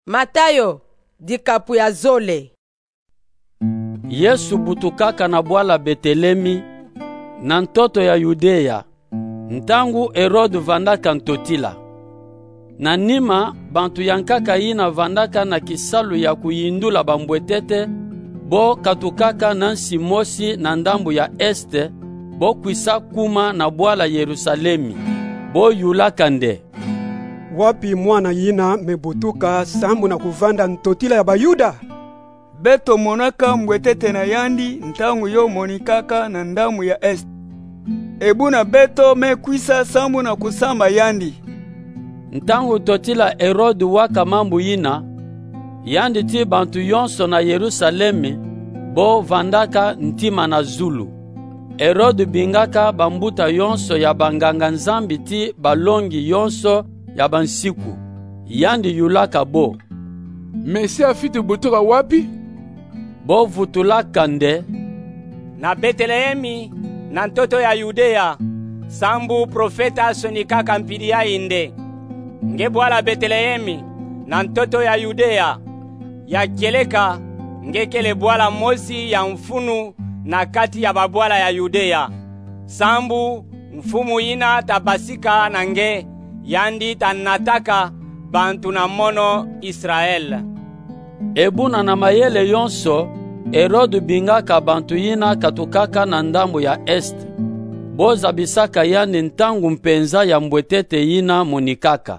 Matayo dikapu ya zole. Yesu butukaka na bwala Betelemi na ntoto ya Yudea ntangu Herode vandaka ntotila. Na nima bantu yankaka yina vandaka na kisalu ya kuyindula bambwetete bo katukaka na nsimosi na ndambu ya este bo kwisa kuma na bwala Yerusalemi bo yulaka nde. Wapi mwana yina mebutuka sambu na kuvanda ntotila ya Bayuda? Beto monaka mbwetete na yandi ntangu yo monikaka na ndamu ya est. Ebuna beto mekwisa sambu na kusamba yandi. Ntangu totila Herode waka mambu yina, yandi ti bantu yonso na Yerusalemi bo vandaka ntima na zulu. Herode bingaka bambuta yonso ya banganga nzambi ti balongi yonso ya bansiku. Yandi yulaka bo. Mesia fitu butuka wapi? Bo vutulaka nde. Na Betelehemi na ntoto ya Yudea sambu profeta sonikaka mpidi ya inde. Nge bwala Betelehemi na ntoto ya Yudea ya keleka nge kele bwala mosi ya mfunu na kati ya babwala ya Yudea. Sambu mfumu yina tabasika na nge yandi tanataka bantu na mono Israel. Ebuna na mayele yonso Herode bingaka bantu yina katukaka na ndambu ya est. Boza bisaka yandi ntangu mpenza ya mbwetete yina monikaka.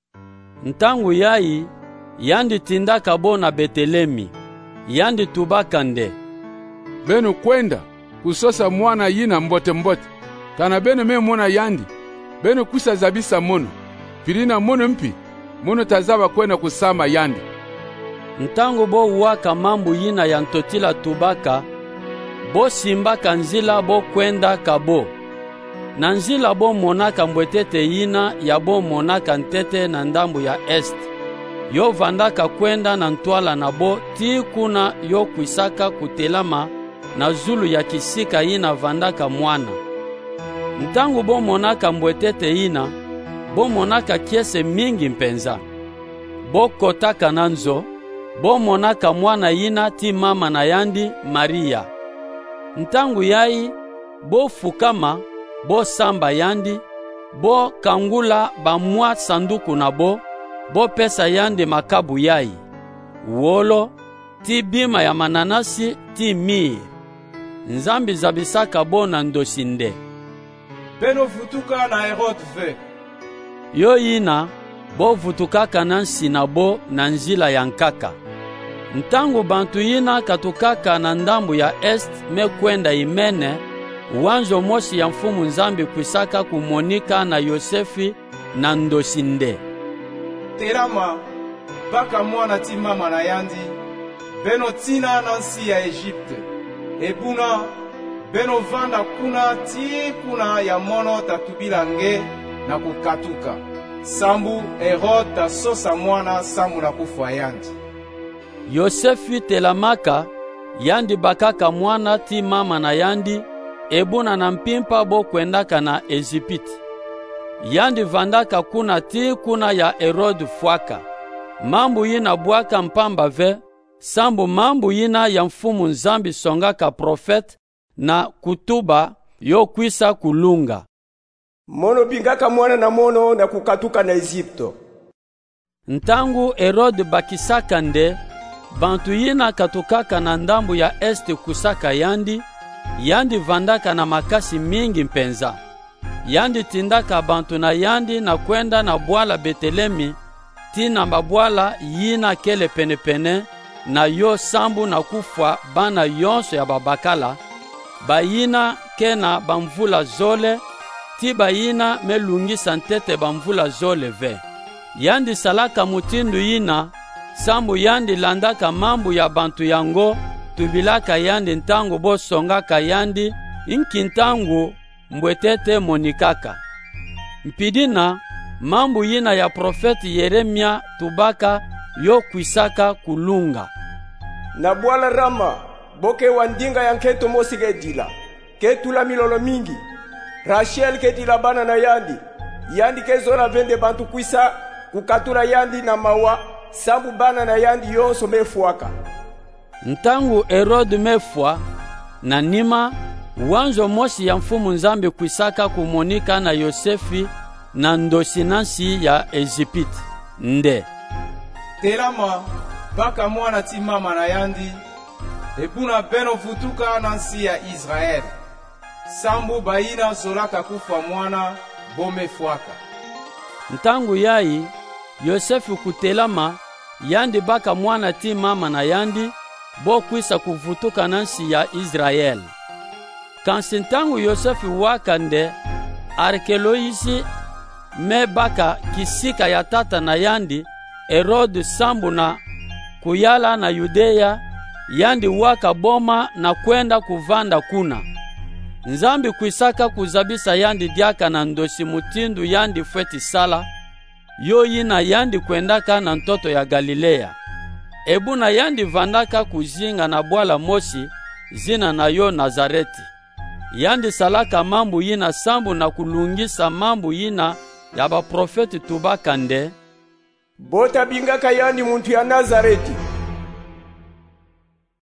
Ntangu yayi yandi tindaka bo na Betelemi. Yandi tubaka nde. Benu kwenda kusosa mwana yina mbote mbote. Kana benu me mwana yandi. Benu kusa zabisa mono. Pirina mono mpi. Mono tazaba kwenda kusama yandi. Ntangu bo waka mambu yina ya ntotila tubaka, bo simbaka nzila bo kwenda kabo. Na nzila bo monaka mbwetete yina ya bo monaka ntete na ndambu ya est. Yo vandaka kwenda na ntwala na bo ti kuna yo kwisaka kutelama na zulu ya kisika yina vandaka mwana. Ntangu bo monaka mbwetete yina, bo monaka kiese mingi mpenza. Bo kotaka nanzo, bo monaka mwana yina ti mama na yandi Maria. Ntangu yayi, bo fukama, bo samba yandi, bo kangula ba mwa sanduku na bo pesa yandi makabu yayi. Wolo, ti bima ya mananasi ti mie. Nzambi zabisaka bo na ndosinde. Beno vutuka na Herode ve. Yo yina, bo vutukaka na nsina bo na nzila ya nkaka. Ntangu bantu yina katukaka na ndambu ya est me kwenda imene, wanzo mosi ya mfumu nzambi kwisaka kumonika na Yosefi na ndosinde. Terama, baka mwana ti mama na yandi, beno tina na nsi ya Egypte. Ebuna, beno vanda kuna ti kuna ya mono tatubila nge na kukatuka. Sambu Herode tasosa mwana sambu na kufa yandi. Yosefi telamaka, yandi bakaka mwana ti mama na yandi, ebuna na mpimpa bo kwendaka na Ezipiti. Yandi vandaka kuna ti kuna ya Herode fwaka. Mambu yina bwaka mpamba ve, sambu mambu yina ya mfumu nzambi songaka profet na kutuba yo kwisa kulunga. Mono bingaka mwana na mono na kukatuka na Egypto. Ntangu Herode bakisaka nde, bantu yina katukaka na ndambu ya este kusaka yandi vandaka na makasi mingi mpenza. Yandi tindaka bantu na yandi na kwenda na bwala Betelemi, tina babwala yina kele penepene, na yo sambu na kufwa bana yonso ya babakala, bayina kena bamvula zole, ti bayina melungisa ntete bamvula zole ve. Yandi salaka mutindu yina, sambu yandi landaka mambu ya bantu yango, tubilaka yandi ntangu bo songaka yandi, inkintangu mbwetete monikaka. Mpidina, mambu yina ya profeti Yeremia tubaka yo kwisaka kulunga. Na bwala Rama, boke wandinga ya nketo mosi gedila, ketula milolo mingi. Rachel ketila bana na yandi, yandi kezora vende bantu kwisa, kukatula yandi na mawa, sambu bana na yandi yonso mefuaka. Ntangu Herode mefwa na nima wanzo mosi ya mfumu nzambe kwisaka kumonika na Yosefi na ndosi nansi ya Egypte nde telama baka mwana ti mama na yandi ebuna beno vutuka nansi ya Israel sambu baina zolaka kufa mwana bomefwaka. Ntangu yai Yosefi kutelama yandi baka mwana ti mama na yandi bo kwisa kuvutuka nansi ya Israel. Kansi ntangu Yosefi wakande arkeoloisi me baka kisika ya tata na yandi Herode sambu na kuyala na Yudea yandi waka boma na kwenda kuvanda kuna. Nzambi kwisaka kuzabisa yandi diaka na ndosi mutindu yandi fweti sala yo yina yandi kwendaka na ntoto ya Galilea. Ebuna yandi vandaka kuzinga na bwala mosi zina na yo Nazareti. Yandi salaka mambu yina sambu na kulungisa mambu yina ya ba profeti tubakande. Bota bingaka yandi muntu ya Nazareti.